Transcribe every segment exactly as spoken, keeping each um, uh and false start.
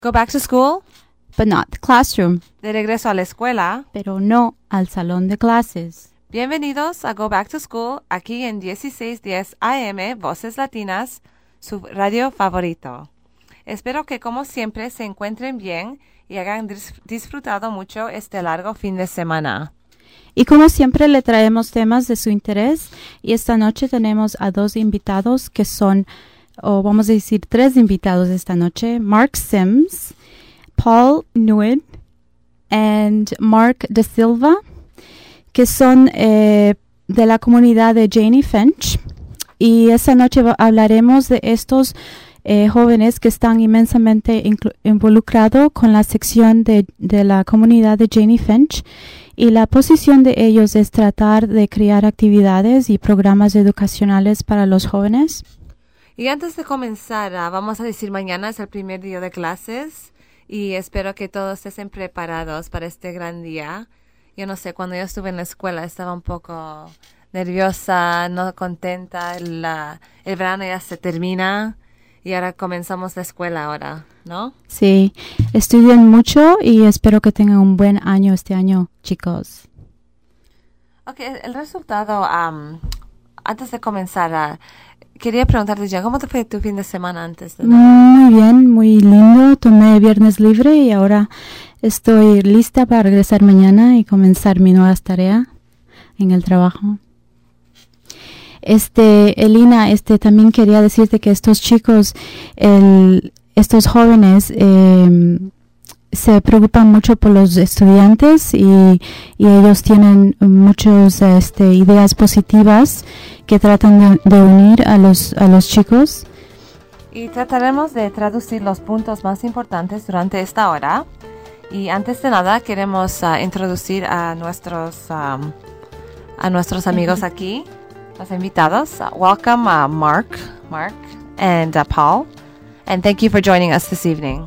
Go back to school, but not the classroom. de regreso a la escuela. Pero no al salón de clases. Bienvenidos a Go Back to School, aquí en dieciséis diez A M, Voces Latinas, su radio favorito. Espero que como siempre se encuentren bien y hayan dis- disfrutado mucho este largo fin de semana. Y como siempre le traemos temas de su interés y esta noche tenemos a dos invitados que son, o vamos a decir tres invitados esta noche, Mark Sims, Paul Nguyen and Mark De Silva, que son eh, de la comunidad de Janie Finch. Y esta noche va- hablaremos de estos eh, jóvenes que están inmensamente inclu- involucrados con la sección de, de la comunidad de Janie Finch. Y la posición de ellos es tratar de crear actividades y programas educacionales para los jóvenes. Y antes de comenzar, ah, vamos a decir mañana es el primer día de clases y espero que todos estén preparados para este gran día. Yo no sé, cuando yo estuve en la escuela estaba un poco nerviosa, no contenta. El, ah, el verano ya se termina y ahora comenzamos la escuela ahora, ¿no? Sí, estudien mucho y espero que tengan un buen año este año, chicos. Ok, el resultado, am, antes de comenzar, ah, quería preguntarte ya, ¿cómo te fue tu fin de semana antes de nada? Muy bien, muy lindo. Tomé viernes libre y ahora estoy lista para regresar mañana y comenzar mi nueva tarea en el trabajo. Este, Elina, este, también quería decirte que estos chicos, el, estos jóvenes, eh, se preocupan mucho por los estudiantes y, y ellos tienen muchas este, ideas positivas que tratan de, de unir a los, a los chicos. Y trataremos de traducir los puntos más importantes durante esta hora. Y antes de nada queremos uh, introducir a nuestros um, a nuestros amigos aquí, los invitados. Uh, welcome, uh, Mark, Mark, and uh, Paul, and thank you for joining us this evening.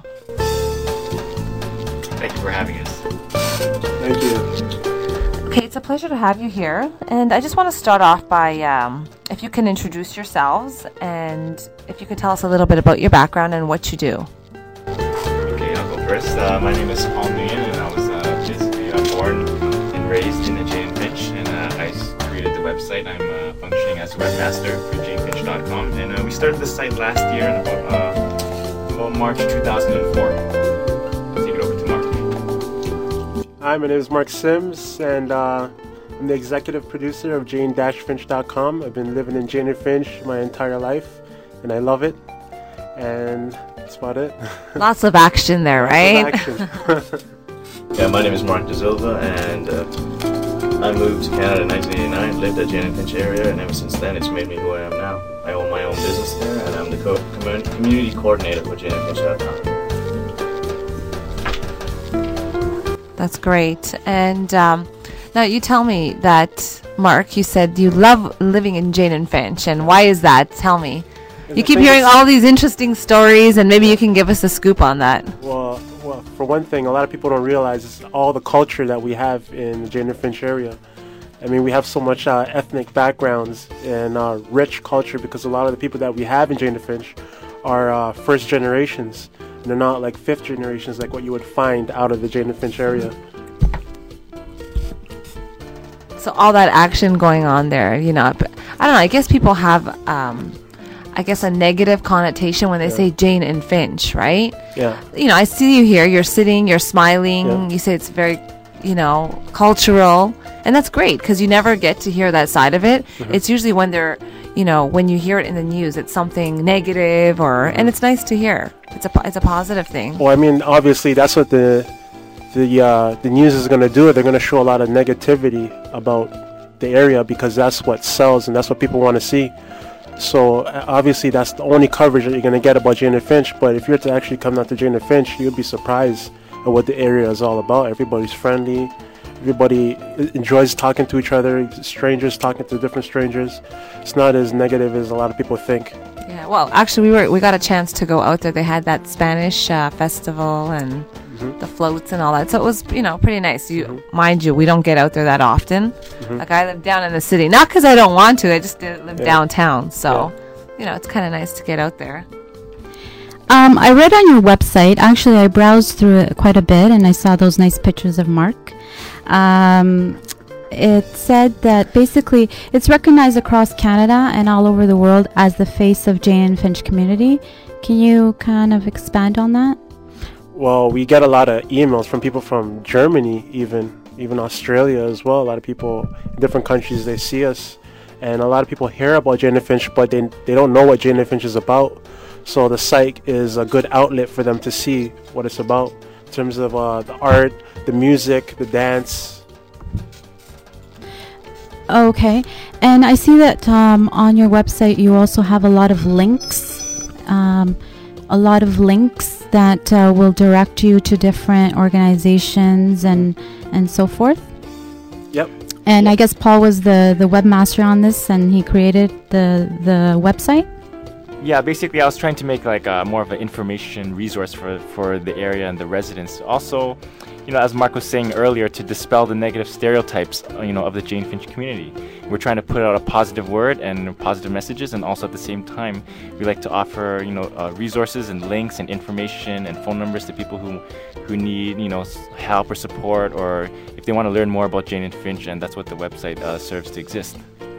Thank you for having us. Thank you. Okay, it's a pleasure to have you here, and I just want to start off by um, if you can introduce yourselves and if you could tell us a little bit about your background and what you do. Okay, I'll go first. Uh, my name is Paul Nguyen, and I was uh, basically uh, born and raised in Jane Finch, and uh, I s- created the website. I'm uh, functioning as a webmaster for jane finch dot com, and uh, we started this site last year in about, uh, about March two thousand four. Take it over to Mark. Hi, my name is Mark Sims, and uh, I'm the executive producer of jane finch dot com. I've been living in Jane Finch my entire life, and I love it. And that's about it. Lots of action there, right? Lots of action. Yeah, my name is Mark De Silva, and uh, I moved to Canada in nineteen eighty-nine, lived at Jane Finch area, and ever since then it's made me who I am now. I own my own business there, and I'm the co- commun- community coordinator for jane finch dot com. That's great. And um, now you tell me that, Mark, you said you love living in Jane and Finch. And why is that? Tell me. And You I keep think hearing it's- all these interesting stories, and maybe you can give us a scoop on that. Well, well, for one thing, a lot of people don't realize is all the culture that we have in the Jane Finch area. I mean, we have so much uh, ethnic backgrounds and uh, rich culture because a lot of the people that we have in Jane Finch are uh, first generations. And they're not like fifth generations like what you would find out of the Jane Finch area. So all that action going on there, you know, but I don't know. I guess people have, um, I guess, a negative connotation when they Yeah. say Jane and Finch, right? Yeah. You know, I see you here. You're sitting, you're smiling. Yeah. You say it's very, you know, cultural, and that's great because you never get to hear that side of it. Mhm. It's usually when they're, you know, when you hear it in the news, it's something negative, or and it's nice to hear. It's a po- it's a positive thing. Well, I mean, obviously, that's what the the uh, the news is going to do. They're going to show a lot of negativity about the area because that's what sells and that's what people want to see. So uh, obviously, that's the only coverage that you're going to get about Jane and Finch. But if you're to actually come out to Jane and Finch, you'll be surprised at what the area is all about. Everybody's friendly. Everybody enjoys talking to each other. Strangers talking to different strangers. It's not as negative as a lot of people think. Yeah. Well, actually, we were we got a chance to go out there. They had that Spanish uh, festival and Mhm. the floats and all that. So it was, you know, pretty nice. You Mhm. mind you, we don't get out there that often. Mhm. Like I live down in the city, not because I don't want to. I just uh, live Yeah. downtown. So, you know, it's kind of nice to get out there. Um, I read on your website, actually I browsed through it quite a bit and I saw those nice pictures of Mark. Um, it said that basically it's recognized across Canada and all over the world as the face of Jane and Finch community. Can you kind of expand on that? Well, we get a lot of emails from people from Germany, even even Australia as well. A lot of people in different countries, they see us, and a lot of people hear about Jane and Finch, but they they don't know what Jane and Finch is about. So the site is a good outlet for them to see what it's about in terms of uh, the art, the music, the dance. Okay, and I see that um, on your website you also have a lot of links, um, a lot of links that uh, will direct you to different organizations and and so forth. Yep. And I guess Paul was the the webmaster on this, and he created the the website. Yeah, basically I was trying to make like a, more of an information resource for, for the area and the residents. Also, you know, as Mark was saying earlier, to dispel the negative stereotypes, you know, of the Jane Finch community. We're trying to put out a positive word and positive messages, and also at the same time, we like to offer, you know, uh, resources and links and information and phone numbers to people who, who need, you know, help or support, or if they want to learn more about Jane and Finch, and that's what the website uh, serves to exist.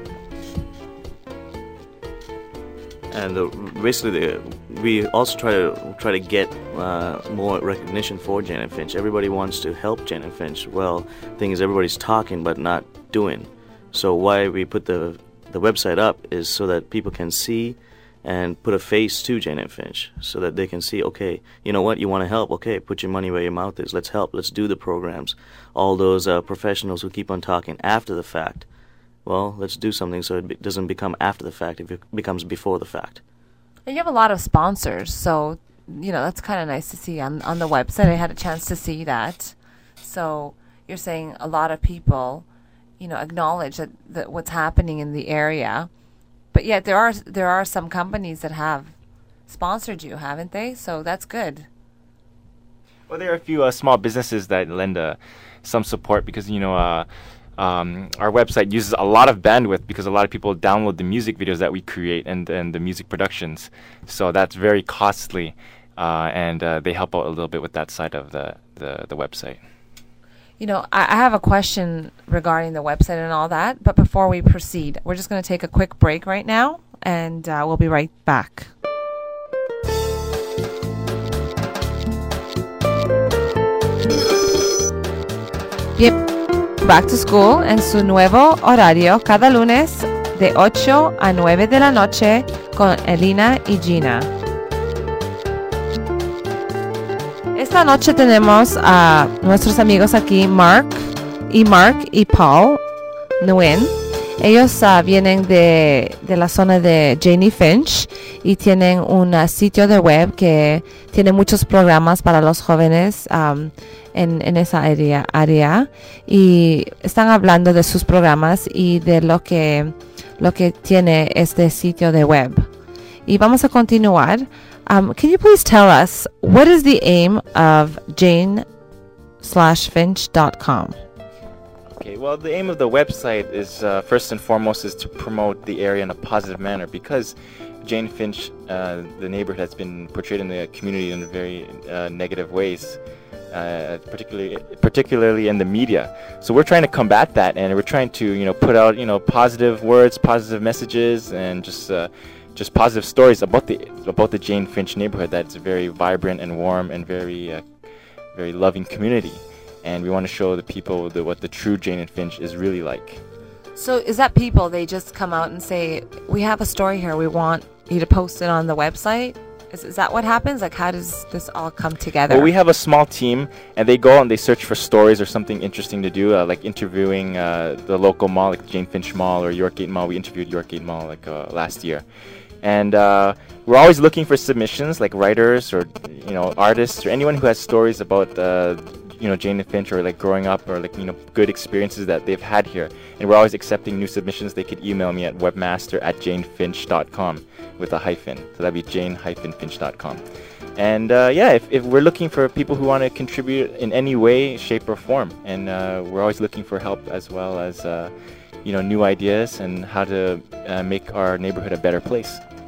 And uh, basically, the, we also try to try to get uh, more recognition for Jane and Finch. Everybody wants to help Jane and Finch. Well, the thing is, everybody's talking but not doing. So why we put the the website up is so that people can see and put a face to Jane and Finch, so that they can see, okay, you know what, you want to help, okay, put your money where your mouth is. Let's help. Let's do the programs. All those uh, professionals who keep on talking after the fact. Well, let's do something so it be- doesn't become after the fact, it be- becomes before the fact. And you have a lot of sponsors, so, you know, that's kind of nice to see on, on the website. I had a chance to see that. So you're saying a lot of people, you know, acknowledge that, that what's happening in the area. But yet there are there are some companies that have sponsored you, haven't they? So that's good. Well, there are a few uh, small businesses that lend uh, some support because, you know, uh, Um, our website uses a lot of bandwidth because a lot of people download the music videos that we create and, and the music productions. So that's very costly, uh, and uh, they help out a little bit with that side of the, the, the website. You know, I, I have a question regarding the website and all that, but before we proceed, we're just going to take a quick break right now, and uh, we'll be right back. Yep. Back to School en su nuevo horario cada lunes de ocho a nueve de la noche con Elina y Gina. Esta noche tenemos a nuestros amigos aquí, Mark y Mark y Paul Nguyen. Ellos uh, vienen de, de la zona de Jane y Finch y tienen un uh, sitio de web que tiene muchos programas para los jóvenes um, en, en esa área, área y están hablando de sus programas y de lo que, lo que tiene este sitio de web. Y vamos a continuar. Um, can you please tell us what is the aim of jane slash finch dot com? Okay, well, the aim of the website is uh, first and foremost is to promote the area in a positive manner because Jane Finch, uh, the neighborhood, has been portrayed in the community in very uh, negative ways, uh, particularly particularly in the media. So we're trying to combat that, and we're trying to you know put out you know positive words, positive messages, and just uh, just positive stories about the about the Jane Finch neighborhood. That's a very vibrant and warm and very uh, very loving community. And we want to show the people the, what the true Jane and Finch is really like. So is that people, they just come out and say, we have a story here, we want you to post it on the website? Is, is that what happens? Like, how does this all come together? Well, we have a small team, and they go and they search for stories or something interesting to do, uh, like interviewing uh, the local mall, like Jane Finch Mall or Yorkgate Mall. We interviewed Yorkgate Mall like uh, last year. And uh, we're always looking for submissions, like writers or you know artists or anyone who has stories about uh, you know Jane and Finch or like growing up or like you know good experiences that they've had here. And we're always accepting new submissions. They could email me at webmaster at jane finch dot com with a hyphen. So that'd be jane finch dot com. And uh, yeah, if, if we're looking for people who want to contribute in any way, shape, or form, and uh, we're always looking for help as well as uh, you know new ideas and how to uh, make our neighborhood a better place.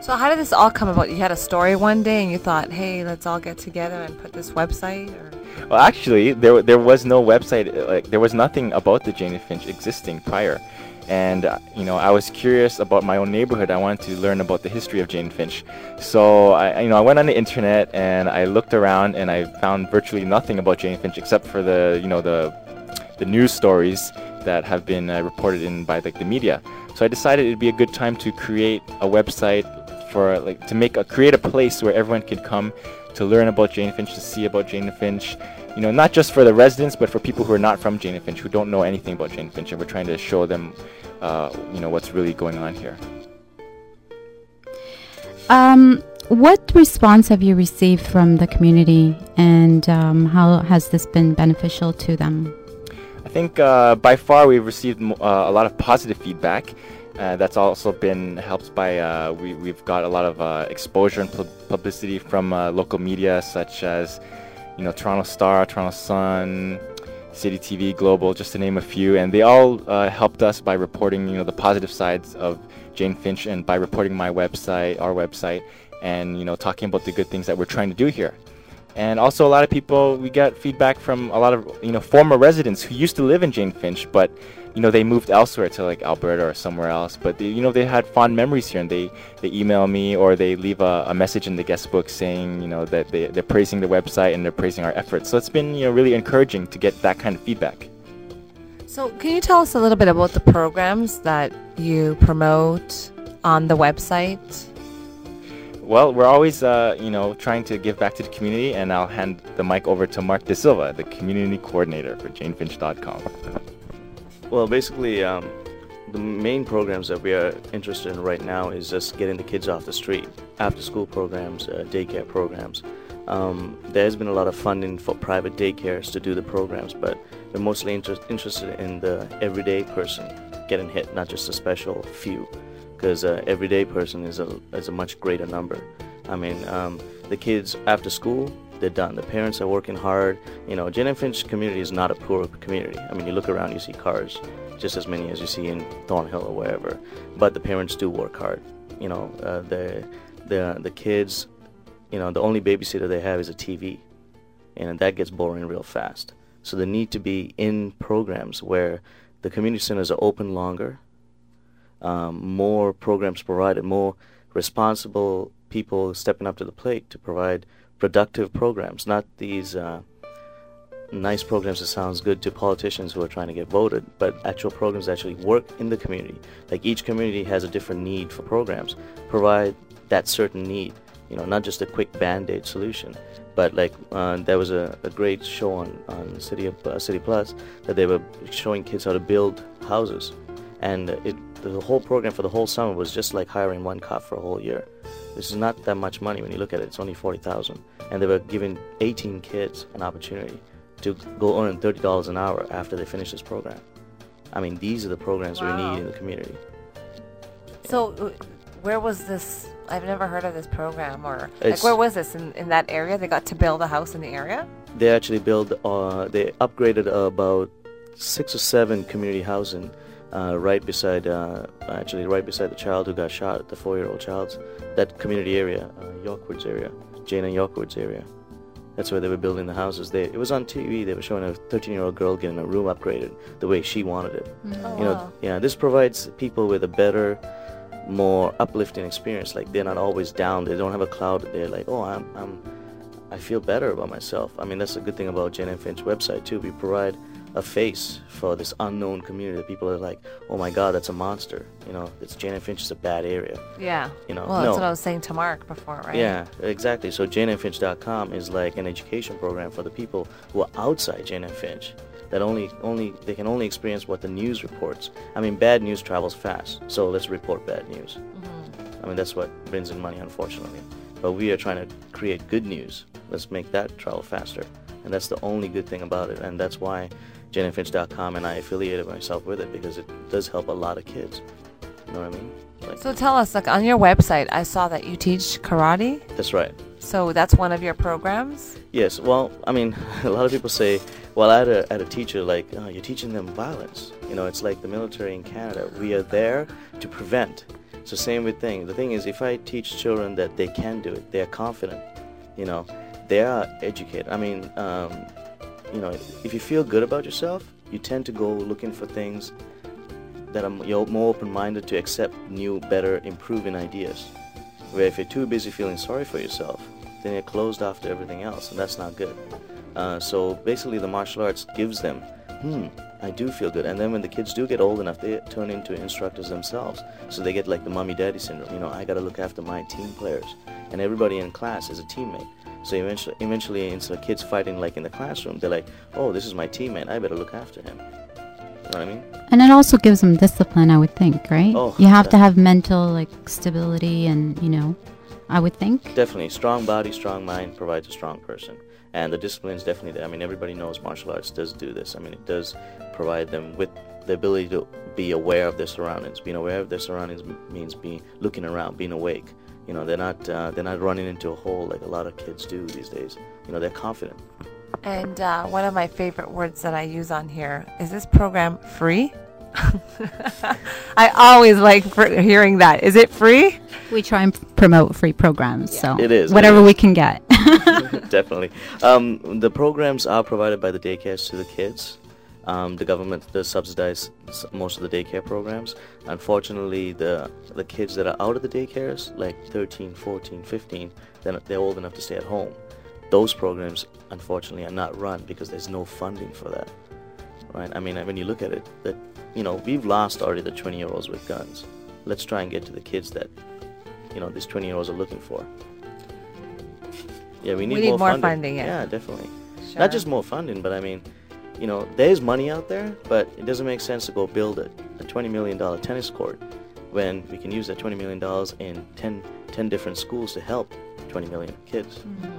So how did this all come about? You had a story one day and you thought, hey, let's all get together and put this website? Or? Well, actually, there there was no website. Like there was nothing about the Jane and Finch existing prior. And, uh, you know, I was curious about my own neighborhood. I wanted to learn about the history of Jane and Finch. So, I, you know, I went on the internet and I looked around and I found virtually nothing about Jane and Finch except for the, you know, the the news stories that have been uh, reported in by like the media. So I decided it'd be a good time to create a website for like to make a create a place where everyone could come to learn about Jane and Finch, to see about Jane and Finch. You know, not just for the residents, but for people who are not from Jane and Finch, who don't know anything about Jane and Finch, and we're trying to show them, uh, you know, what's really going on here. Um, what response have you received from the community, and um, how has this been beneficial to them? I think uh, by far we've received mo- uh, a lot of positive feedback. Uh, that's also been helped by uh, we, we've got a lot of uh, exposure and pu- publicity from uh, local media such as, you know, Toronto Star, Toronto Sun, City T V, Global, just to name a few, and they all uh, helped us by reporting, you know, the positive sides of Jane Finch, and by reporting my website, our website, and, you know, talking about the good things that we're trying to do here. And also a lot of people, we got feedback from a lot of, you know, former residents who used to live in Jane Finch, but, you know, they moved elsewhere to like Alberta or somewhere else, but they, you know, they had fond memories here, and they, they email me or they leave a, a message in the guest book saying, you know, that they, they're praising the website and they're praising our efforts. So it's been, you know, really encouraging to get that kind of feedback. So can you tell us a little bit about the programs that you promote on the website? Well, we're always, uh, you know, trying to give back to the community, and I'll hand the mic over to Mark De Silva, the community coordinator for jane finch dot com. Well, basically, um, the main programs that we are interested in right now is just getting the kids off the street. After-school programs, uh, daycare programs. Um, there's been a lot of funding for private daycares to do the programs, but we're mostly inter- interested in the everyday person getting hit, not just a special few, because uh, everyday person is a is a much greater number. I mean, um, the kids after school, they're done. The parents are working hard. You know, Jane and Finch community is not a poor community. I mean, you look around, you see cars, just as many as you see in Thornhill or wherever. But the parents do work hard. You know, uh, the the the kids, you know, the only babysitter they have is a T V, and that gets boring real fast. So they need to be in programs where the community centers are open longer, um, more programs provided, more responsible people stepping up to the plate to provide productive programs, not these uh, nice programs that sounds good to politicians who are trying to get voted, but actual programs that actually work in the community. Like each community has a different need for programs. Provide that certain need, you know, not just a quick band-aid solution. But like uh, there was a, a great show on, on City of, uh, City Plus that they were showing kids how to build houses, and it the whole program for the whole summer was just like hiring one cop for a whole year. This is not that much money when you look at it. It's only forty thousand dollars. And they were giving eighteen kids an opportunity to go earn thirty dollars an hour after they finish this program. I mean, these are the programs wow. we need in the community. So uh, where was this? I've never heard of this program. Or like, where was this? In, in that area? They got to build a house in the area? They actually built, uh, they upgraded uh, about six or seven community housing Uh, right beside, uh, actually right beside the child who got shot, the four-year-old child, that community area, uh, Yorkwoods area, Jane and Yorkwoods area. That's where they were building the houses. They, it was on T V. They were showing a thirteen-year-old girl getting a room upgraded the way she wanted it. Mm-hmm. Oh, you know, wow. yeah. This provides people with a better, more uplifting experience. Like they're not always down. They don't have a cloud. They're like, oh, I'm, I'm, I feel better about myself. I mean, that's a good thing about Jane and Finch website too. We provide a face for this unknown community that people are like, oh my God, that's a monster. You know, it's Jane and Finch is a bad area. Yeah. You know, well, that's no. what I was saying to Mark before, right? Yeah, exactly. So jane and finch dot com is like an education program for the people who are outside Jane and Finch. That only, only they can only experience what the news reports. I mean, bad news travels fast, so let's report bad news. Mm-hmm. I mean, that's what brings in money, unfortunately. But we are trying to create good news. Let's make that travel faster. And that's the only good thing about it, and that's why jane and finch dot com, and I affiliated myself with it because it does help a lot of kids. You know what I mean? Like, so tell us, like on your website, I saw that you teach karate. That's right. So that's one of your programs? Yes. Well, I mean, a lot of people say, well, I had a, I had a teacher like, oh, you're teaching them violence. You know, it's like the military in Canada. We are there to prevent. So same with thing. The thing is, if I teach children that they can do it, they are confident, you know, they are educated. I mean, um, you know, if you feel good about yourself, you tend to go looking for things that are you're more open-minded to accept new, better, improving ideas. Where if you're too busy feeling sorry for yourself, then you're closed off to everything else, and that's not good. Uh, so basically, the martial arts gives them, hmm, I do feel good. And then when the kids do get old enough, they turn into instructors themselves. So they get like the mommy-daddy syndrome. You know, I got to look after my team players, and everybody in class is a teammate. So eventually, eventually, instead of kids fighting like in the classroom, they're like, oh, this is my teammate. I better look after him. You know what I mean? And it also gives them discipline, I would think, right? Oh, you have yeah. to have mental like stability, and you know, I would think. Definitely, strong body, strong mind provides a strong person, and the discipline is definitely there. I mean, everybody knows martial arts does do this. I mean, it does provide them with the ability to be aware of their surroundings. Being aware of their surroundings m- means being looking around, being awake. You know, they're not uh, they're not running into a hole like a lot of kids do these days. You know, they're confident. And uh, one of my favorite words that I use on here is this program free? I always like for hearing that. Is it free? We try and p- promote free programs, so It is, it whatever is. we can get. Definitely. Um, the programs are provided by the daycares to the kids. Um, the government does subsidize s- most of the daycare programs. Unfortunately, the the kids that are out of the daycares, like thirteen, fourteen, fifteen, then they're old enough to stay at home. Those programs, unfortunately, are not run because there's no funding for that. Right? I mean, when you look at it, that you know, we've lost already the twenty-year-olds with guns. Let's try and get to the kids that, you know, these twenty-year-olds are looking for. Yeah, we need, We need more, more funding. funding, yeah. Yeah, definitely. Sure. Not just more funding, but I mean, you know, there's money out there, but it doesn't make sense to go build a, a twenty million dollars tennis court when we can use that twenty million dollars in ten, ten different schools to help twenty million kids.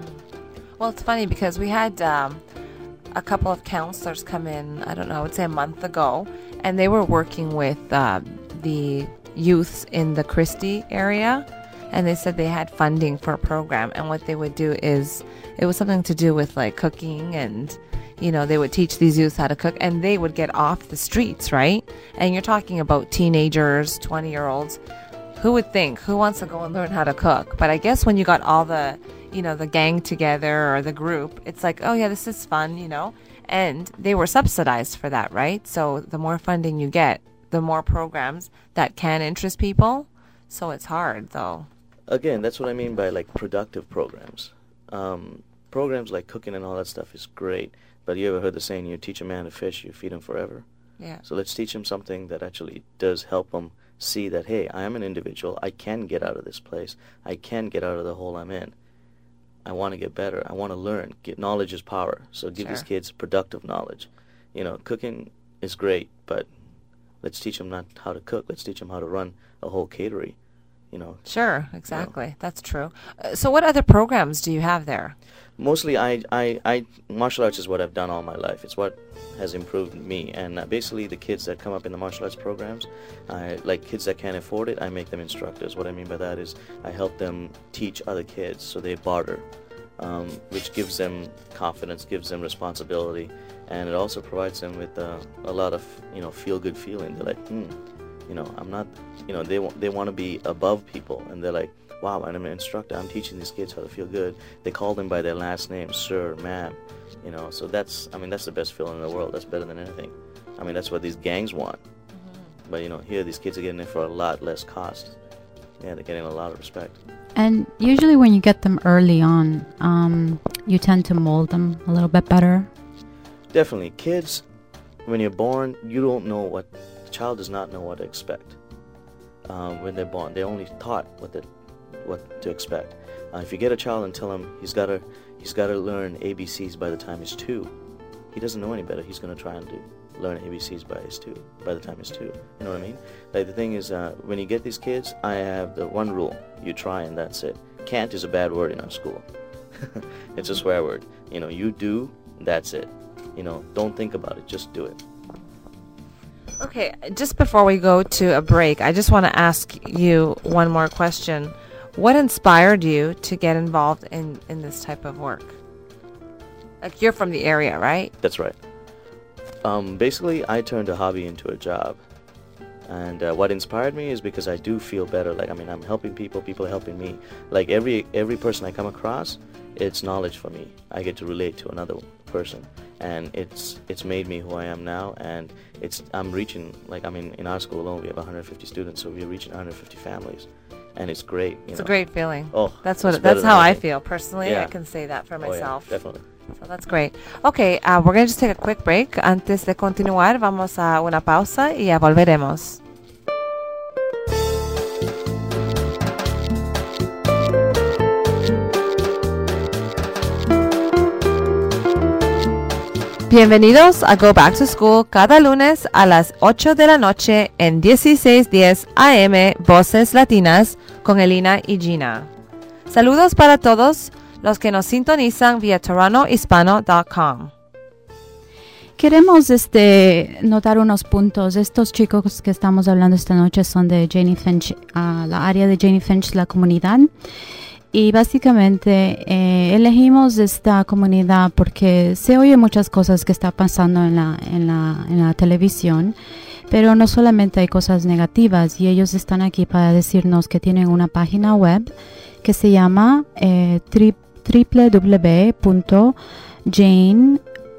Well, it's funny because we had um, a couple of counselors come in, I don't know, I would say a month ago, and they were working with uh, the youths in the Christie area, and they said they had funding for a program, and what they would do is, it was something to do with like cooking, and you know, they would teach these youths how to cook, and they would get off the streets, right? And you're talking about teenagers, twenty-year-olds. Who would think? Who wants to go and learn how to cook? But I guess when you got all the, you know, the gang together or the group, it's like, oh yeah, this is fun, you know? And they were subsidized for that, right? So the more funding you get, the more programs that can interest people. So it's hard, though. Again, that's what I mean by like productive programs. Um, programs like cooking and all that stuff is great, but you ever heard the saying, you teach a man to fish, you feed him forever? Yeah. So let's teach him something that actually does help him see that, hey, I am an individual. I can get out of this place. I can get out of the hole I'm in. I want to get better. I want to learn. Get knowledge is power. So give these Sure. kids productive knowledge. You know, cooking is great, but let's teach them not how to cook. Let's teach them how to run a whole catery. You know, Sure, exactly. That's true. Uh, so what other programs do you have there? mostly I, I, I, martial arts is what I've done all my life. It's what has improved me. And uh, basically the kids that come up in the martial arts programs, I, like kids that can't afford it, I make them instructors. What I mean by that is I help them teach other kids, so they barter, um, which gives them confidence, gives them responsibility, and it also provides them with uh, a lot of, you know, feel-good feeling. They're like, hmm, you know, I'm not, you know, they, wa- they want to be above people, and they're like, wow, I'm an instructor, I'm teaching these kids how to feel good. They call them by their last name, sir, ma'am, you know, so that's, I mean, that's the best feeling in the world. That's better than anything. I mean, that's what these gangs want. Mm-hmm. But, you know, here these kids are getting it for a lot less cost. Yeah, they're getting a lot of respect. And usually when you get them early on, um, you tend to mold them a little bit better. Definitely. Kids, when you're born, you don't know what, the child does not know what to expect. Um, when they're born, they're only taught what they what to expect. Uh, if you get a child and tell him he's got to he's got to learn A B Cs by the time he's two, he doesn't know any better. He's going to try and do learn A B Cs by his two by the time he's two. You know what I mean? Like the thing is, uh, when you get these kids, I have the one rule: you try and that's it. Can't is a bad word in our school. It's a swear word. You know, you do, that's it. You know, don't think about it. Just do it. Okay, just before we go to a break, I just want to ask you one more question. What inspired you to get involved in, in this type of work? Like, you're from the area, right? That's right. Um, basically, I turned a hobby into a job. And uh, what inspired me is because I do feel better. Like, I mean, I'm helping people, people are helping me. Like, every every person I come across, it's knowledge for me. I get to relate to another person, and it's it's made me who I am now. And it's I'm reaching, like, I mean, in our school alone, we have one hundred fifty students, so we're reaching one hundred fifty families, and it's great. You It's know? a great feeling. Oh, that's what. it's better That's than how I anything. feel personally. Yeah. I can say that for Oh, yeah, myself. definitely. So that's great. Okay, uh, we're going to just take a quick break. Antes de continuar, vamos a una pausa y ya volveremos. Bienvenidos a Go Back to School cada lunes a las ocho de la noche en dieciséis diez A M Voces Latinas con Elina y Gina. Saludos para todos los que nos sintonizan vía toronto hispano punto com. Queremos este, notar unos puntos. Estos chicos que estamos hablando esta noche son de Janie Finch, uh, la área de Janie Finch, la comunidad. Y básicamente eh, elegimos esta comunidad porque se oye muchas cosas que están pasando en la, en la, en la televisión, pero no solamente hay cosas negativas, y ellos están aquí para decirnos que tienen una página web que se llama eh, w w w punto jane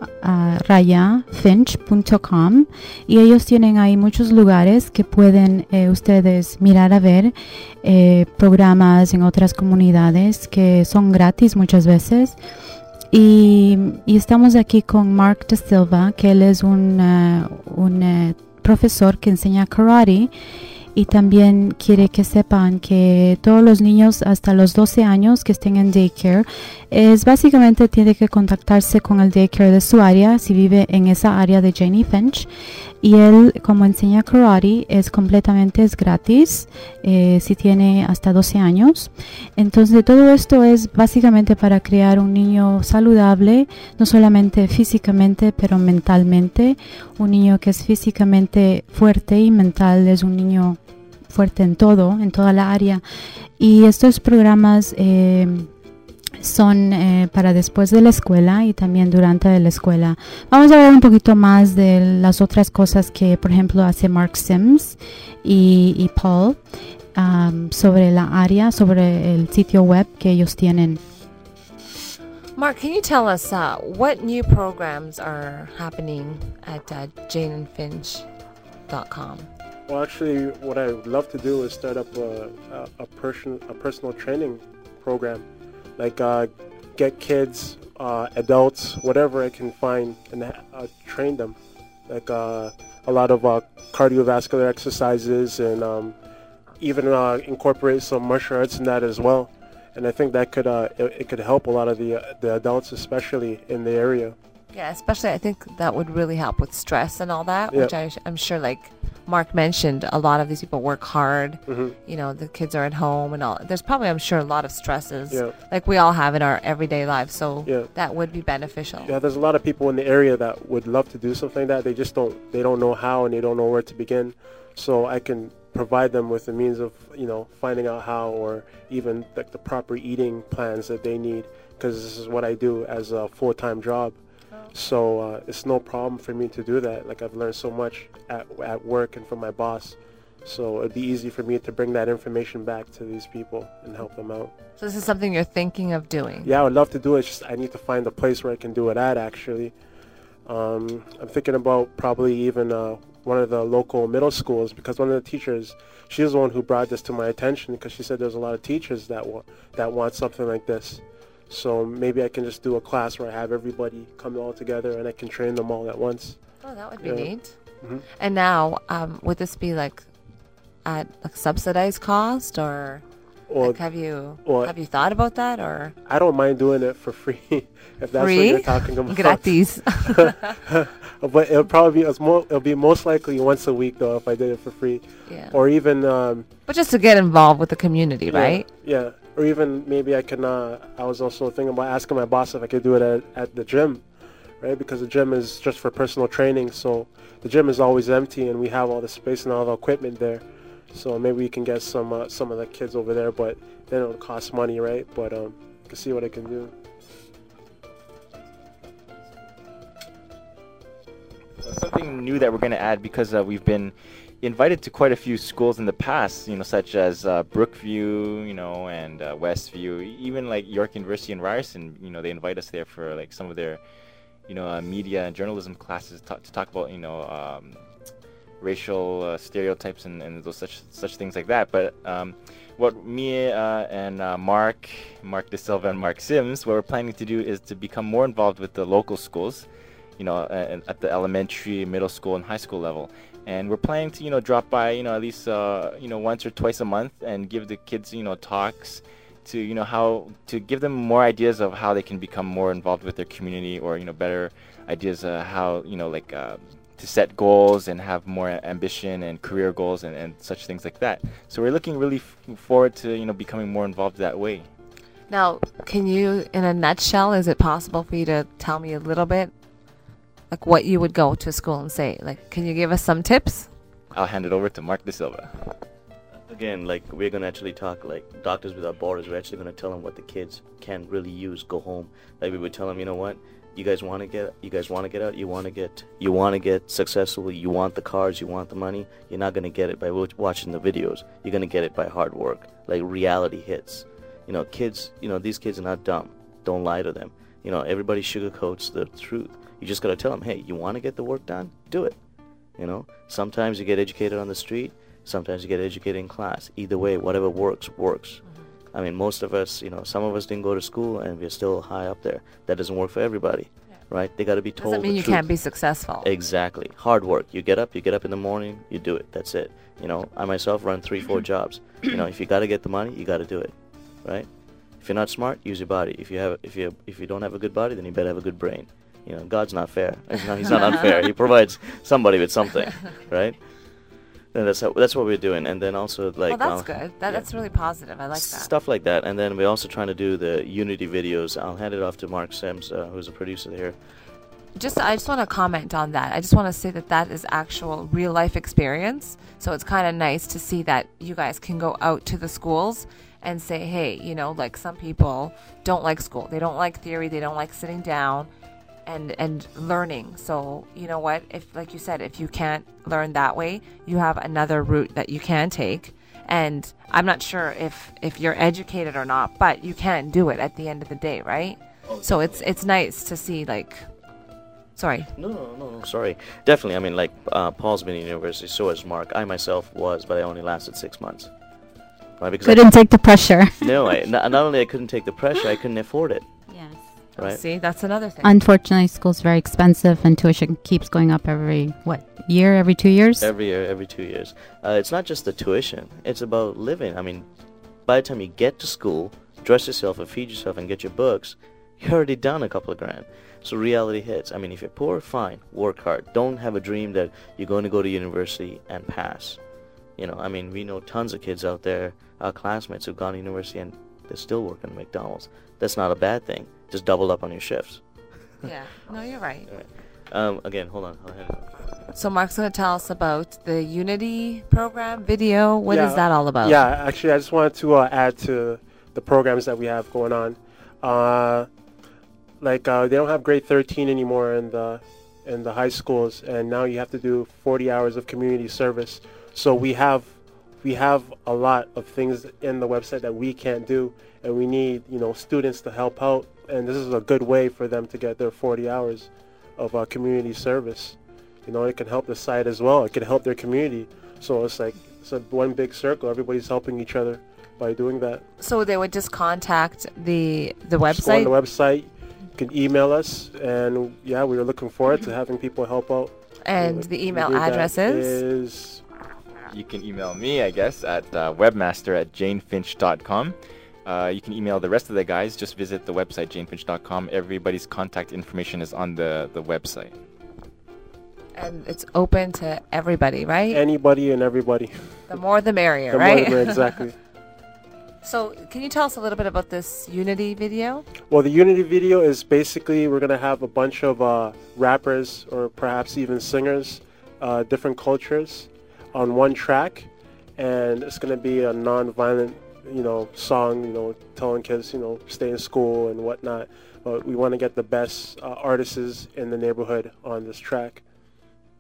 finch punto com, y ellos tienen ahí muchos lugares que pueden eh, ustedes mirar a ver eh, programas en otras comunidades que son gratis muchas veces. Y, y estamos aquí con Mark De Silva, que él es un, uh, un uh, profesor que enseña karate. Y también quiere que sepan que todos los niños hasta los doce años que estén en daycare, es básicamente tiene que contactarse con el daycare de su área si vive en esa área de Janie Finch. Y él, como enseña karate, es completamente es gratis eh, si tiene hasta doce años. Entonces todo esto es básicamente para crear un niño saludable, no solamente físicamente, pero mentalmente. Un niño que es físicamente fuerte y mental es un niño fuerte en todo, en toda la área. Y estos programas eh, son eh, para después de la escuela y también durante la escuela. Vamos a ver un poquito más de las otras cosas que, por ejemplo, hace Mark Sims y, y Paul um, sobre la área, sobre el sitio web que ellos tienen. Mark, can you tell us uh, what new programs are happening at uh, jane and finch dot com? Well, actually, what I would love to do is start up a, a, a person a personal training program, like uh, get kids, uh, adults, whatever I can find, and uh, train them. Like uh, a lot of uh, cardiovascular exercises, and um, even uh, incorporate some martial arts in that as well. And I think that could uh, it, it could help a lot of the uh, the adults, especially in the area. Yeah, especially I think that would really help with stress and all that, Yeah. which I, I'm sure, like Mark mentioned, a lot of these people work hard. Mm-hmm. You know, the kids are at home and all. There's probably, I'm sure, a lot of stresses Yeah. like we all have in our everyday lives. So Yeah. that would be beneficial. Yeah, there's a lot of people in the area that would love to do something like that. They just don't. They don't know how, and they don't know where to begin. So I can provide them with the means of, you know, finding out how, or even like the proper eating plans that they need, because this is what I do as a full-time job. So uh, it's no problem for me to do that. Like, I've learned so much at at work and from my boss. So it'd be easy for me to bring that information back to these people and help them out. So this is something you're thinking of doing. Yeah, I would love to do it. It's just I need to find a place where I can do it at, actually. Um, I'm thinking about probably even uh, one of the local middle schools, because one of the teachers, she was the one who brought this to my attention, because she said there's a lot of teachers that want that want something like this. So maybe I can just do a class where I have everybody come all together and I can train them all at once. Oh, that would be Yeah. neat. Mhm. And now, um, would this be like at like subsidized cost, or Or like have you or- have you thought about that, or I don't mind doing it for free, if that's free? what you're talking about. Gratis. But it'll probably be it's more, it'll be most likely once a week though if I did it for free, Yeah. or even um, But just to get involved with the community, yeah, right? Yeah, or even maybe I can. Uh, I was also thinking about asking my boss if I could do it at, at the gym, right? Because the gym is just for personal training, so the gym is always empty, and we have all the space and all the equipment there. So maybe we can get some uh, some of the kids over there, but then it'll cost money, right? But um, I can see what I can do. Something new that we're going to add, because uh, we've been invited to quite a few schools in the past, you know, such as uh, Brookview, you know, and uh, Westview, even like York University and Ryerson. You know, they invite us there for like some of their, you know, uh, media and journalism classes to, to talk about, you know, um, racial uh, stereotypes and, and those such such things like that. But um, what me uh, and uh, Mark, Mark De Silva and Mark Sims, what we're planning to do is to become more involved with the local schools, you know, uh, at the elementary, middle school, and high school level. And we're planning to, you know, drop by, you know, at least, uh, you know, once or twice a month and give the kids, you know, talks to, you know, how to give them more ideas of how they can become more involved with their community, or, you know, better ideas uh, how, you know, like uh, to set goals and have more ambition and career goals and, and such things like that. So we're looking really f- forward to, you know, becoming more involved that way. Now, can you, in a nutshell, is it possible for you to tell me a little bit, like what you would go to school and say? Like, can you give us some tips? I'll hand it over to Mark De Silva. Again, like, we're going to actually talk, like, Doctors Without Borders. We're actually going to tell them what the kids can really use, go home. Like, we would tell them, you know what, you guys want to get, you guys want to get out, you want to get, you want to get successful, you want the cars, you want the money. You're not going to get it by w- watching the videos. You're going to get it by hard work. Like, reality hits. You know, kids, you know, these kids are not dumb. Don't lie to them. You know, everybody sugarcoats the truth. You just got to tell them, hey, you want to get the work done? Do it. You know, sometimes you get educated on the street. Sometimes you get educated in class. Either way, whatever works, works. Mm-hmm. I mean, most of us, you know, some of us didn't go to school and we're still high up there. That doesn't work for everybody, yeah. Right? They got to be told Doesn't mean the you truth. can't be successful. Exactly. Hard work. You get up, you get up in the morning, you do it. That's it. You know, I myself run three, four jobs. You know, if you got to get the money, you got to do it, right? If you're not smart, use your body. If you have, if you if you don't have a good body, then you better have a good brain. You know, God's not fair. No, he's not unfair. He provides somebody with something, right? And that's how, that's what we're doing. And then also, like, well, that's um, good. That, yeah. That's really positive. I like that. Stuff like that. And then we're also trying to do the Unity videos. I'll hand it off to Mark Sims, uh, who's a producer here. Just, I just want to comment on that. I just want to say that that is actual real life experience. So it's kind of nice to see that you guys can go out to the schools and say, hey, you know, like, some people don't like school. They don't like theory. They don't like sitting down and and learning. So, you know what, if, like you said, if you can't learn that way, you have another route that you can take. And I'm not sure if if you're educated or not, but you can do it at the end of the day, right? Oh, so it's it's nice to see, like, sorry. No, no, no, no, sorry. Definitely. I mean, like, uh, Paul's been in university, so has Mark. I myself was, but I only lasted six months. Right? Because couldn't I, take the pressure. No, I, not, not only I couldn't take the pressure, I couldn't afford it. Yes. Right? Oh, see, that's another thing. Unfortunately, school's very expensive, and tuition keeps going up every, what, year, every two years? Every year, every two years. Uh, it's not just the tuition. It's about living. I mean, by the time you get to school, dress yourself and feed yourself and get your books, you're already done a couple of grand. So reality hits. I mean, if you're poor, fine, work hard. Don't have a dream that you're going to go to university and pass. You know, I mean, we know tons of kids out there, our classmates who've gone to university and they're still working at McDonald's. That's not a bad thing. Just double up on your shifts. Yeah, no, you're right. Right. Um, again, hold on. Hold on. So Mark's going to tell us about the Unity program video. What Yeah, is that all about? Yeah, actually, I just wanted to uh, add to the programs that we have going on. Uh, like, uh, they don't have grade thirteen anymore in the in the high schools, and now you have to do forty hours of community service. So we have we have a lot of things in the website that we can't do, and we need, you know, students to help out. And this is a good way for them to get their forty hours of uh, community service. You know, it can help the site as well. It can help their community. So it's like it's a one big circle. Everybody's helping each other by doing that. So they would just contact the the Just go on website? the website. You can email us, and yeah, we are looking forward to having people help out. And So the we email do that address is? is You can email me, I guess, at uh, webmaster at janefinch dot com. Uh, you can email the rest of the guys. Just visit the website, janefinch dot com. Everybody's contact information is on the, the website. And it's open to everybody, right? anybody and everybody. the more the merrier, The right? more the- exactly. So can you tell us a little bit about this Unity video? Well, the Unity video is basically we're going to have a bunch of uh, rappers or perhaps even singers, uh, different cultures on one track. And it's going to be a non-violent, you know, song, you know, telling kids, you know, stay in school and whatnot. But we want to get the best uh, artists in the neighborhood on this track.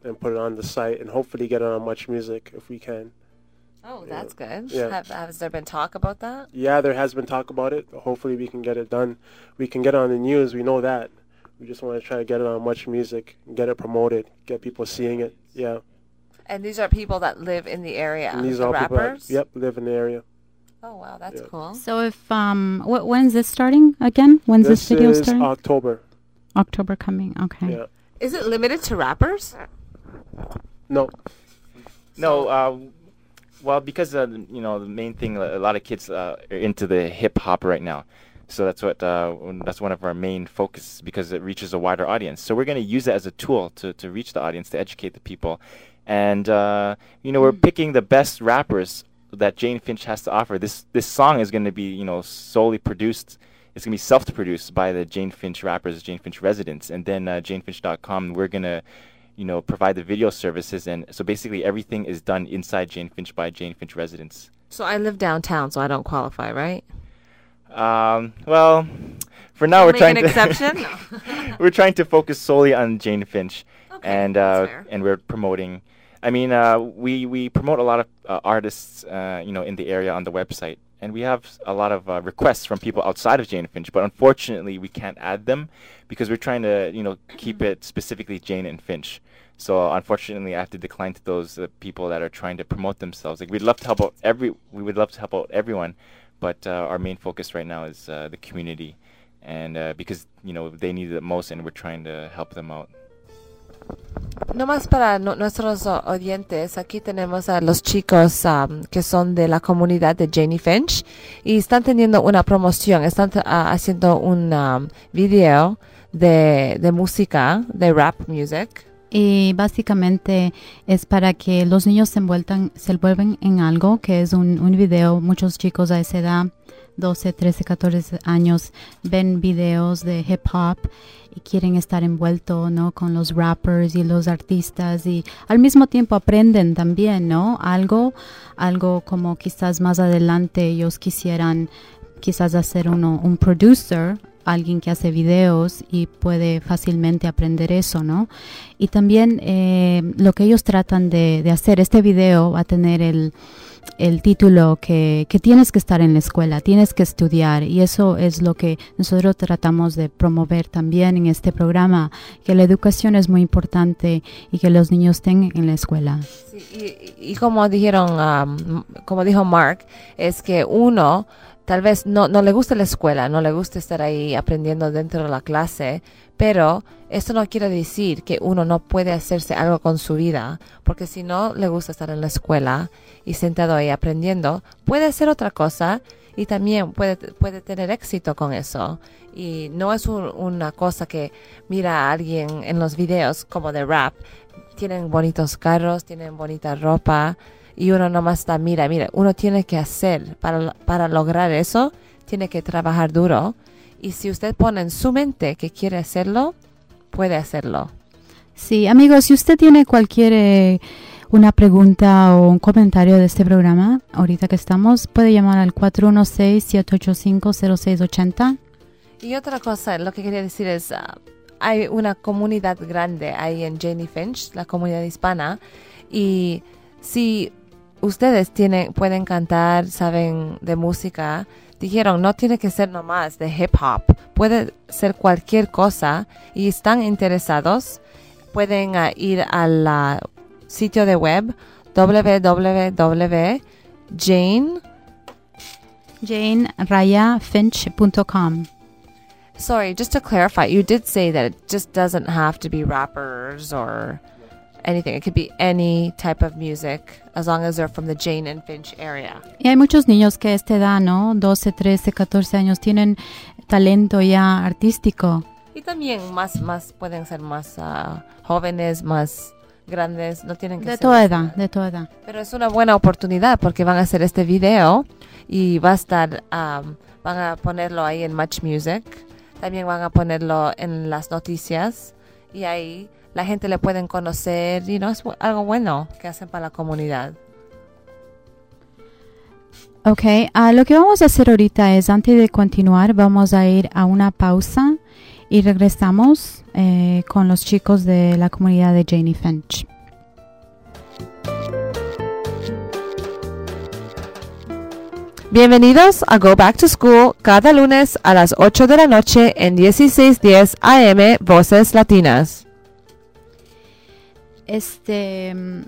and put it on the site, and hopefully get it on Much Music if we can. Oh, that's good. Yeah. Have, has there been talk about that? Yeah, there has been talk about it. Hopefully we can get it done. We can get it on the news. We know that. We just want to try to get it on Much Music, get it promoted, get people seeing it. Yeah. And these are people that live in the area. And these the are all people that, rappers. yep, live in the area. Oh wow, that's Yeah. cool. So if um, wh- when's this starting again? When's this, This video is starting? October. October coming. Okay. Yeah. Is it limited to rappers? No. No, uh, well, because uh, you know the main thing, a lot of kids uh, are into the hip hop right now, so that's what uh, one- that's one of our main focuses because it reaches a wider audience. So we're going to use it as a tool to to reach the audience, to educate the people, and uh, you know we're picking the best rappers that Jane Finch has to offer. This this song is going to be you know solely produced. It's going to be self-produced by the Jane Finch rappers, Jane Finch residents, and then uh, jane finch dot com. We're going to you know, provide the video services, and so basically everything is done inside Jane Finch by Jane Finch residents. So I live downtown, so I don't qualify, right? Um, well, for now We'll we're make trying an to exception. No. we're trying to focus solely on Jane Finch, Okay, and that's uh, fair. and we're promoting. I mean, uh, we we promote a lot of uh, artists, uh, you know, in the area on the website, and we have a lot of uh, requests from people outside of Jane Finch, but unfortunately we can't add them because we're trying to, you know, keep it specifically Jane and Finch. So unfortunately, I have to decline to those uh, people that are trying to promote themselves. Like we'd love to help out every, we would love to help out everyone, but uh, our main focus right now is uh, the community, and uh, because you know they need it most, and we're trying to help them out. No más para no- nuestros o- oyentes, aquí tenemos a los chicos um, que son de la comunidad de Janie Finch y están teniendo una promoción, están uh, haciendo un um, video de, de música, de rap music. Y básicamente es para que los niños se envuelvan, se envuelven en algo, que es un, un video. Muchos chicos a esa edad, doce, trece, catorce años, ven videos de hip hop y quieren estar envueltos, ¿no?, con los rappers y los artistas, y al mismo tiempo aprenden también, ¿no? Algo, algo como quizás más adelante ellos quisieran quizás hacer uno, un producer, alguien que hace videos y puede fácilmente aprender eso, ¿no? Y también eh, lo que ellos tratan de, de hacer, este video va a tener el, el título que, que tienes que estar en la escuela, tienes que estudiar, y eso es lo que nosotros tratamos de promover también en este programa, que la educación es muy importante y que los niños estén en la escuela. Sí, y, y como dijeron, um, como dijo Mark, es que uno tal vez no, no le gusta la escuela, no le gusta estar ahí aprendiendo dentro de la clase, pero esto no quiere decir que uno no puede hacerse algo con su vida, porque si no le gusta estar en la escuela y sentado ahí aprendiendo, puede hacer otra cosa y también puede, puede tener éxito con eso. Y no es un- una cosa que mira a alguien en los videos como de rap, tienen bonitos carros, tienen bonita ropa, y uno nomás está, mira, mira, uno tiene que hacer, para, para lograr eso, tiene que trabajar duro. Y si usted pone en su mente que quiere hacerlo, puede hacerlo. Sí, amigos, si usted tiene cualquier eh, una pregunta o un comentario de este programa, ahorita que estamos, puede llamar al cuatro uno seis, siete ocho cinco, cero seis ocho cero. Y otra cosa, lo que quería decir es, ah, hay una comunidad grande ahí en Janie Finch, la comunidad hispana, y si ustedes tienen, pueden cantar, saben de música, dijeron, no tiene que ser nomás de hip hop, puede ser cualquier cosa, y están interesados, pueden ah, ir al ah, sitio de web w w w punto jane jane raya finch punto com. Sorry, just to clarify, you did say that it just doesn't have to be rappers or anything. It could be any type of music as long as they're from the Jane and Finch area. Y hay muchos niños que a esta edad, ¿no? doce, trece, catorce años, tienen talento ya artístico. Y también más, más pueden ser más ah, jóvenes, más grandes, no tienen que De ser. toda edad, de toda edad. Pero es una buena oportunidad porque van a hacer este video y va a estar, um, van a ponerlo ahí en Much Music. También van a ponerlo en las noticias y ahí la gente le pueden conocer y no es bu- algo bueno que hacen para la comunidad. Ok, ah, lo que vamos a hacer ahorita es, antes de continuar, vamos a ir a una pausa y regresamos eh, con los chicos de la comunidad de Janie Finch. Bienvenidos a Go Back to School cada lunes a las ocho de la noche en dieciséis diez A M Voces Latinas. Este, um,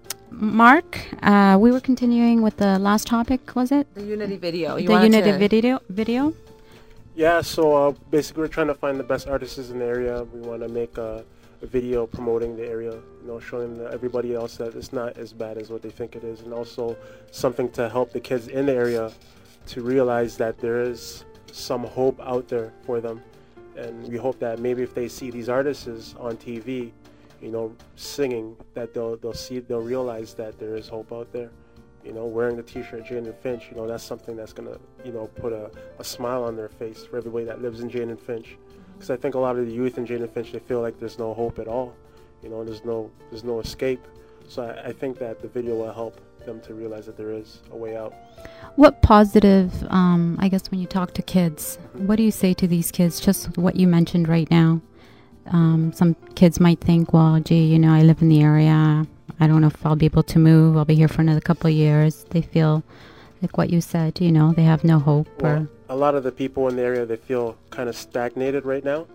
Mark, uh, we were continuing with the last topic, was it? The Unity video. You the wanted Unity to- video. Video. Yeah, so uh, basically we're trying to find the best artists in the area. We want to make a, a video promoting the area, you know, showing the, everybody else that it's not as bad as what they think it is, and also something to help the kids in the area to realize that there is some hope out there for them. And we hope that maybe if they see these artists on T V, you know, singing, that they'll they'll see they'll realize that there is hope out there. You know, wearing the T-shirt Jane and Finch, you know, that's something that's gonna, you know, put a, a smile on their face for everybody that lives in Jane and Finch. Because I think a lot of the youth in Jane and Finch, they feel like there's no hope at all. You know, there's no there's no escape. So I, I think that the video will help them to realize that there is a way out. What positive, um, I guess when you talk to kids, what do you say to these kids? Just what you mentioned right now. Um, some kids might think, well, gee, you know, I live in the area. I don't know if I'll be able to move. I'll be here for another couple of years. They feel like what you said, you know, they have no hope. Well, or a lot of the people in the area, they feel kind of stagnated right now.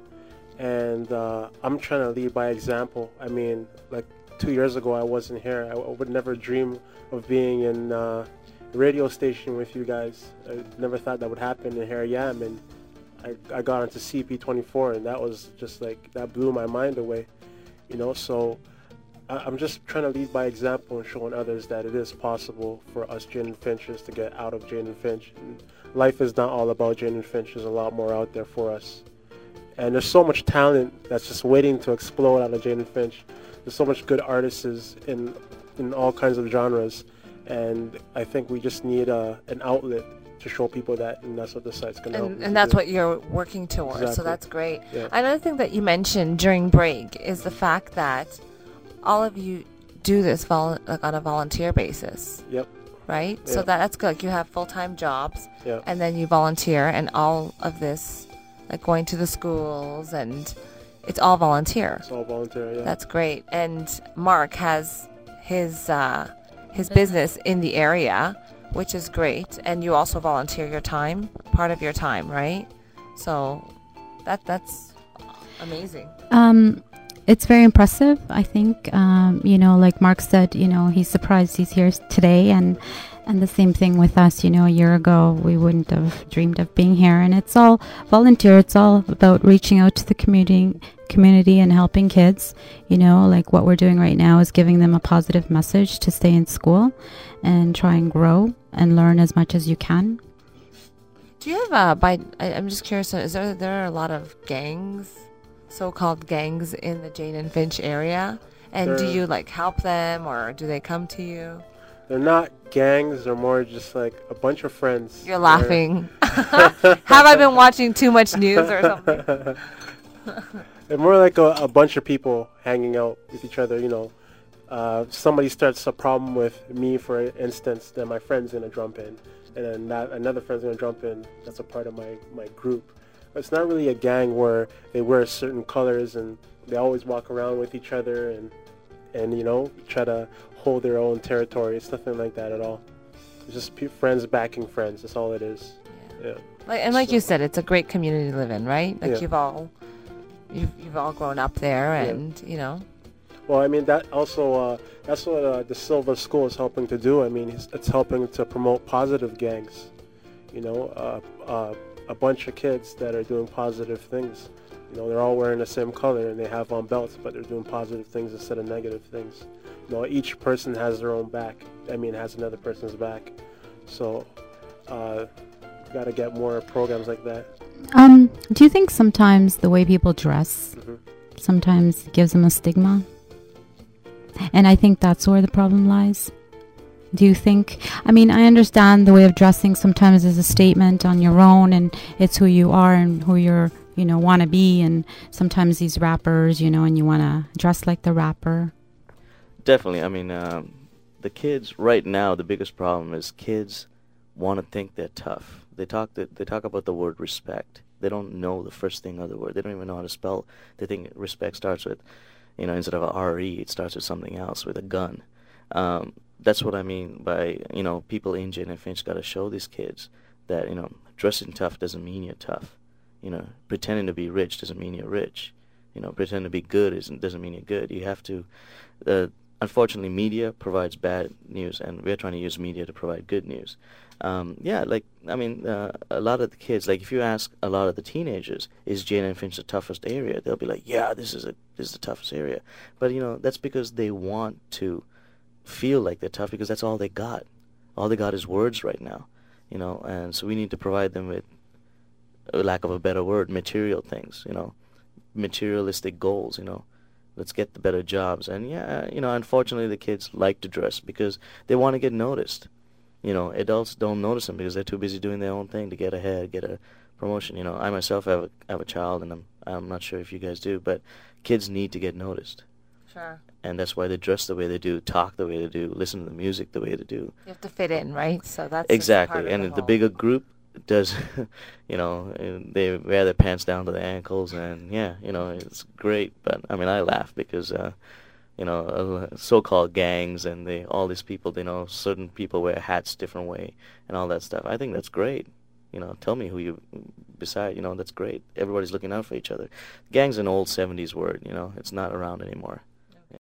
And uh, I'm trying to lead by example. I mean, like two years ago, I wasn't here. I, I would never dream of being in uh, a radio station with you guys. I never thought that would happen, and here I am. And I, I got onto C P twenty-four, and that was just like, that blew my mind away. You know, so I, I'm just trying to lead by example and showing others that it is possible for us Jane and Finchers to get out of Jane and Finch. And life is not all about Jane and Finch. There's a lot more out there for us. And there's so much talent that's just waiting to explode out of Jane and Finch. There's so much good artists in in all kinds of genres. And I think we just need a, an outlet to show people that, and that's what the site's going to help. And, and that's what you're working towards, Exactly. so that's great. Yeah. Another thing that you mentioned during break is the fact that all of you do this vol- like on a volunteer basis, Yep. right? So Yeah. that, that's good. Like you have full-time jobs, Yeah. and then you volunteer, and all of this, like going to the schools, and it's all volunteer. It's all volunteer. Yeah. That's great. And Mark has his uh, his business in the area, which is great. And you also volunteer your time, part of your time, right? So that that's amazing. Um, it's very impressive, I think. Um, you know, like Mark said, you know, he's surprised he's here today, and and the same thing with us. You know, a year ago we wouldn't have dreamed of being here, and it's all volunteer. It's all about reaching out to the community, community, and helping kids. You know, like what we're doing right now is giving them a positive message to stay in school, and try and grow and learn as much as you can. Do you have uh, by? I, I'm just curious. Is there there are a lot of gangs, so-called gangs in the Jane and Finch area? And do There- you like help them, or do they come to you? They're not gangs. They're more just like a bunch of friends. You're They're- laughing. Have I been watching too much news or something? They're more like a, a bunch of people hanging out with each other, you know. Uh, somebody starts a problem with me, for instance, then my friend's going to jump in. And then that, another friend's going to jump in. That's a part of my, my group. But it's not really a gang where they wear certain colors and they always walk around with each other and, and you know, try to hold their own territory. It's nothing like that at all. It's just pe- friends backing friends. That's all it is. Yeah. Like, and like So- you said, it's a great community to live in, right? Like Yeah. you've all, you've you've all grown up there, Yeah. and you know. Well, I mean, that also, uh, that's what uh, the Silva School is helping to do. I mean, it's, it's helping to promote positive gangs. You know, uh, uh, a bunch of kids that are doing positive things. You know, they're all wearing the same color and they have on belts, but they're doing positive things instead of negative things. You know, each person has their own back. I mean, has another person's back. So, uh, got to get more programs like that. Um, do you think sometimes the way people dress hmm sometimes gives them a stigma? And I think that's where the problem lies. Do you think, I mean, I understand the way of dressing sometimes is a statement on your own, and it's who you are and who you're, you know, want to be. And sometimes these rappers, you know, and you want to dress like the rapper. Definitely. I mean, um, the kids right now, the biggest problem is kids want to think they're tough. They talk th- they talk about the word respect. They don't know the first thing of the word. They don't even know how to spell. They think respect starts with, you know, instead of a R E, it starts with something else, with a gun. Um, that's what I mean by, you know, people in Jane and Finch got to show these kids that, you know, dressing tough doesn't mean you're tough. You know, pretending to be rich doesn't mean you're rich. You know, pretending to be good isn't doesn't mean you're good. You have to. Uh, unfortunately, media provides bad news, and we're trying to use media to provide good news. Um, yeah, like I mean, uh, a lot of the kids, like if you ask a lot of the teenagers, is Jane and Finch the toughest area? They'll be like, yeah, this is a this is the toughest area. But you know, that's because they want to feel like they're tough because that's all they got. All they got is words right now. You know, and so we need to provide them with, uh, lack of a better word, material things. You know, materialistic goals. You know, let's get the better jobs. And yeah, you know, unfortunately, the kids like to dress because they want to get noticed. You know, adults don't notice them because they're too busy doing their own thing to get ahead, get a promotion. You know, I myself have a have a child, and I'm I'm not sure if you guys do, but kids need to get noticed. Sure. And that's why they dress the way they do, talk the way they do, listen to the music the way they do. You have to fit in, right? So that's just Exactly. part of And the if the whole- bigger group does, you know, and they wear their pants down to their ankles, and yeah, you know, it's great. But I mean, I laugh because, uh, you know, uh, so-called gangs and they all these people, you know, certain people wear hats different way and all that stuff. I think that's great. You know, tell me who you beside. You know, that's great. Everybody's looking out for each other. Gang's an old seventies word. You know, it's not around anymore.